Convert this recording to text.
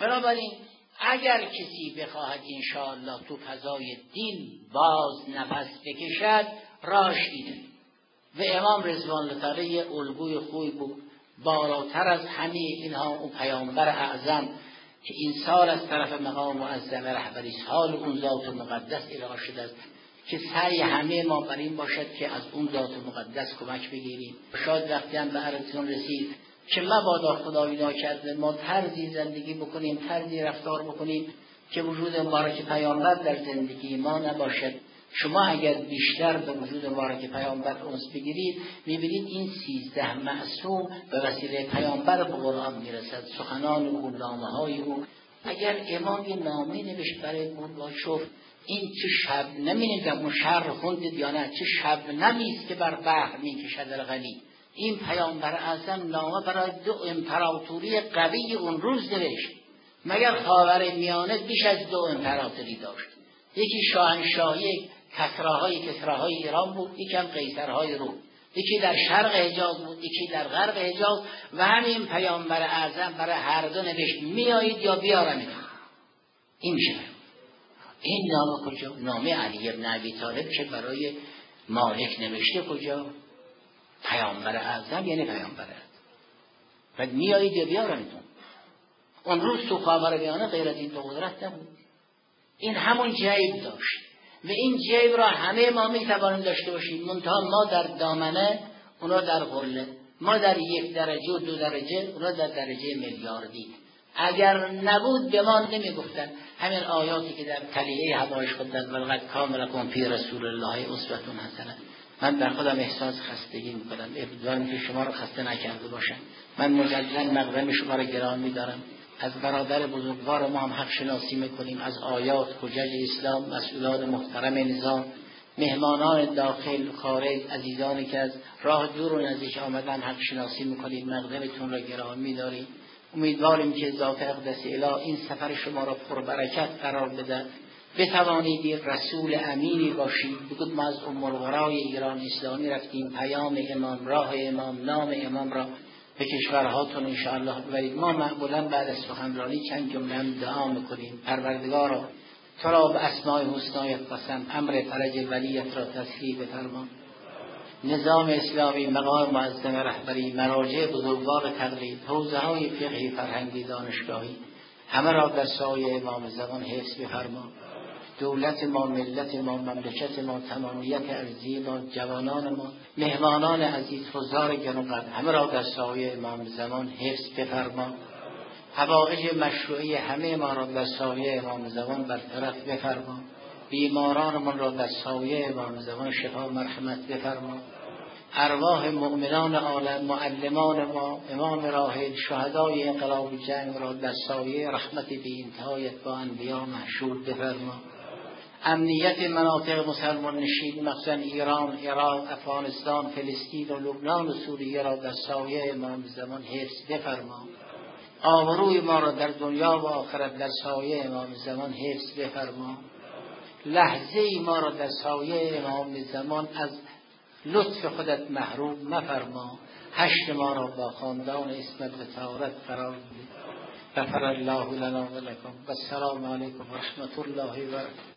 بنابراین اگر کسی بخواهد انشاءالله تو فضای دین باز نفس بکشد راهش اینه. و امام رضوان الله تعالی یه الگوی خوبی بود، بالاتر از همه اینها اون پیامبر اعظم که این سال از طرف مقام معظم رهبری سال اون ذات مقدس القا شده است که سعی همه ما بر این باشد که از اون ذات مقدس کمک بگیریم. شاید وقتی هم به عرضتون رسید که مبادا خدایی ناکرده ما طرزی زندگی بکنیم، طرزی رفتار بکنیم که وجود مبارک پیامبر در زندگی ما نباشد. شما اگر بیشتر به وجود مبارک پیامبر انس بگیرید میبینید این 13 معصوم به وسیله پیامبر به قرآن میرسد، سخنان او، نامه‌های او. اگر امام یه نامه نوشت برای گورباچوف، این چه شب نمی‌نگم اون شهر خوندید یا نه، چه شب نمیست که بر بحر میکشد الغلی. این پیامبر اعظم نامه برای 2 امپراتوری قوی اون روز نوشت. مگر خاورمیانه بیش از 2 امپراتوری داشت؟ یکی شاهنشاهی کسراهای ایران بود، یکی هم قیصرهای روم، یکی در شرق حجاز بود، یکی در غرب حجاز. و همین پیامبر اعظم برای هر دو نوشت میایید یا بیارمید. این میشه. این نامه کجا؟ نامه علی بن ابی طالب که برای مالک نوشته کجا؟ پیامبر اعظم یعنی پیامبر اعظم. بعد میایید یا بیارمتون. اون روز تو خاورمیانه غیر از این 2 قدرت نبود. این همون جیب داشت و این جیب را همه ما میتوانیم داشته باشیم، منتها ما در دامنه، اونا در غله، ما در 1 درجه و 2 درجه، اونا در درجه میلیاردی. اگر نبود به ما نمیگفتن همین آیاتی که در تلیه هوایش خودن ولقد کان لکم فی رسول الله اسوة حسنه. من در خودم احساس خستگی میکنم، امیدوارم که شما را خسته نکرده باشم. من مجددا مقدم شما را گرامی دارم. از برادر بزرگوار ما هم حق شناسی میکنیم، از آیات حجج اسلام، مسئولان محترم نظام، مهمانان داخل خارج، عزیزانی که از راه دور و نزدیک آمدن حق شناسی میکنیم. مقدمتون را گرامی داریم. امیدواریم که ذات اقدس اله این سفر شما را پربرکت قرار بده، بتوانید رسول امینی باشید. بگید ما از ام القرای ایران اسلامی رفتیم، پیام امام، راه امام، نام امام را به کشورهاتون انشاءالله ببرید. ما معمولا بعد از سخنرانی چند جمله هم دعا میکنیم. پروردگارا تو را به اسماء حسنایت قسم، امر فرج ولیت را تسهیل بفرما. نظام اسلامی، مقام معظم رهبری، مراجع بزرگوار تقلید، حوزه های فقهی، فرهنگی، دانشگاهی، همه را در سایه امام زمان حفظ بفرما. دولت ما، ملت ما، مملکت ما، تمامیت ارضی ما، جوانان ما، مهمانان عزیز، حضار گرانقدر، همه را در سایه امام زمان حفظ بفرما. حوائج مشروعی همه ما را در سایه امام زمان برطرف بفرما. بیماران من را در سایه امام زمان شفا مرحمت بفرما. ارواح مؤمنان عالم، معلمان ما، امام راحل، شهدای انقلاب جنگ را در سایه رحمت بی انتهایت با انبیا محشور بفرما. امنیت مناطق مسلمان نشین مخصوصا ایران، عراق، افغانستان، فلسطین و لبنان و سوریه را در سایه امام زمان حفظ بفرما. آبروی ما را در دنیا و آخرت در سایه امام زمان حفظ بفرما. لحظه ما را در سایه امام زمان از لطف خودت محروم مفرما. حشر ما را با خاندان اسمت و طهارت قرار بده. غفر الله لنا و لکم و السلام علیکم و رحمت الله و برکاته.